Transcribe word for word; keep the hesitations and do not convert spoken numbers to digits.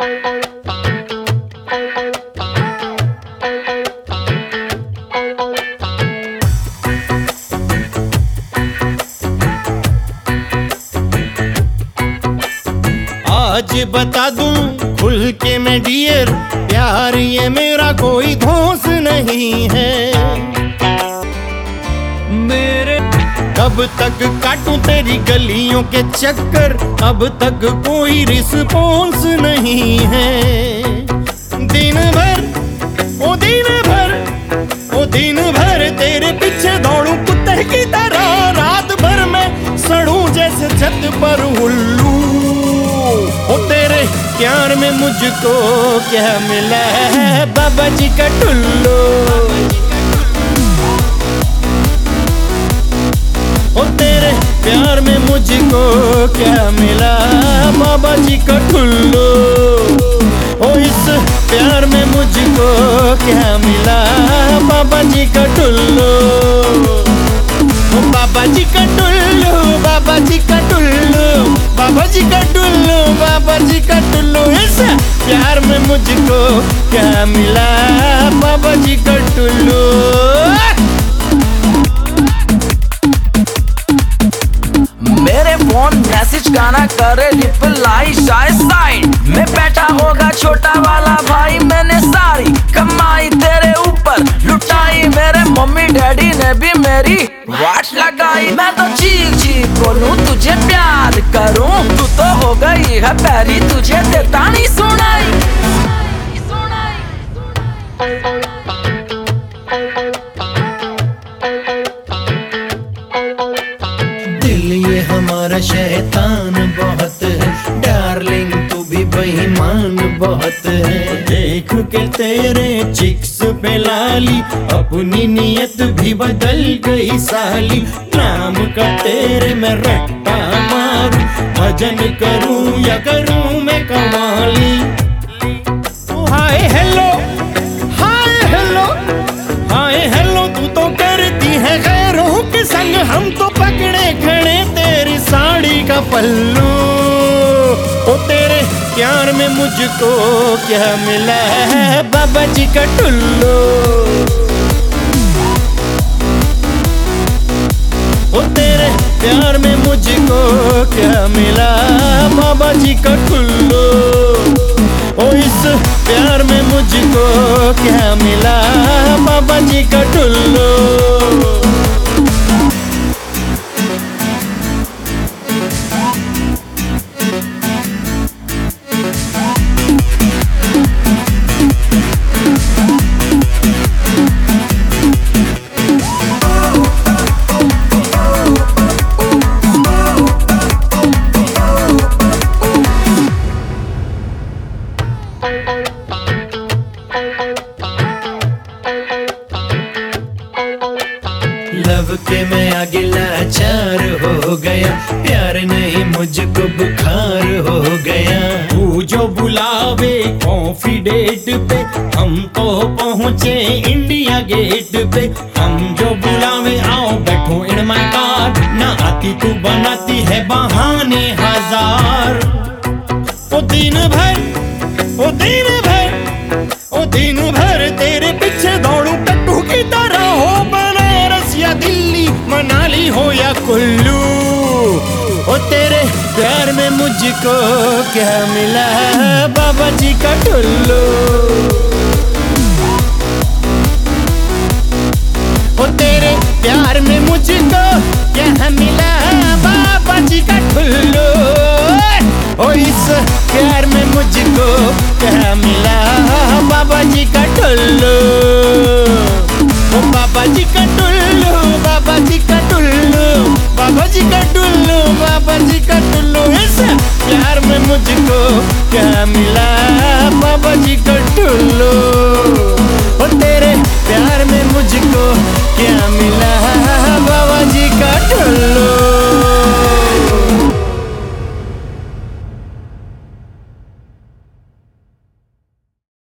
आज बता दूं खुल के मैं डियर, प्यार ये मेरा कोई धोस नहीं है। मेरे कब तक काटूं तेरी गलियों के चक्कर, अब तक कोई रिस्पॉन्स नहीं है। दिन भर ओ दिन भर ओ दिन भर तेरे पीछे दौड़ूं कुत्ते की तरह, रात भर मैं सड़ूं जैसे छत पर उल्लू। ओ तेरे प्यार में मुझको क्या मिला है बाबा जी का टुल्लू। ओ तेरे प्यार में मुझको क्या मिला बाबा जी का टुल्लू। ओ इस प्यार में मुझको क्या मिला बाबा जी का टुल्लू। ओ बाबा जी का टुल्लू, बाबा जी का टुल्लू, बाबा जी का टुल्लू, बाबा जी का टुल्लू। इस प्यार में मुझको क्या मिला बाबा जी का टुल्लू। मेरे फोन मैसेज गाना करे रिप्लाई शाय साइड में बैठा होगा छोटा वाला भाई। मैंने सारी कमाई तेरे ऊपर लुटाई, मेरे मम्मी डैडी ने भी मेरी वाट लगाई। मैं तो चीख चीख बोलूं तुझे प्यार करूं, तू तो हो गई है पैरी, तुझे देता नहीं सुनाई। दिल ये हमारा शैतान बहुत है, डार्लिंग तू भी बेईमान बहुत है। देख के तेरे चिक्स पे लाली, अपनी नियत भी बदल गई साली। नाम का तेरे मैं रट्टा मारूं, भजन करूं या करूं मैं कवाली। Hi hello hi hello hi hello, तू तो करती है गैरों के संग, हम तो पकड़े खड़े तेरी साड़ी का पल्लू। ओ तेरे प्यार में मुझको क्या मिला है बाबा जी का टुल्लू। ओ तेरे प्यार में मुझको क्या मिला बाबा जी का टुल्लू। ओ इस प्यार में मुझको क्या मिला बाबा जी का टुल्लू। लव के मैं आगे लाचार हो गया, प्यार नहीं मुझको बुखार हो गया। तू जो बुलावे कॉफी डेट पे, हम तो पहुँचे इंडिया गेट पे। हम जो बुलावे आओ बैठो इन माय कार, ना आती तू बनाती है बहाने हजार। ओ दिन भर ओ दिन भर ओ दिन भर तेरे पीछे दौड़ूं टट्टू की तरह, हो बनारस या दिल्ली मनाली हो या कुल्लू। ओ तेरे प्यार में मुझको क्या मिला बाबा जी का टुल्लू। ओ तेरे प्यार में मुझको क्या मिला बाबा जी का टुल्लू। ओ इस प्यार में मुझको क्या मिला बाबा जी का टुल्लू।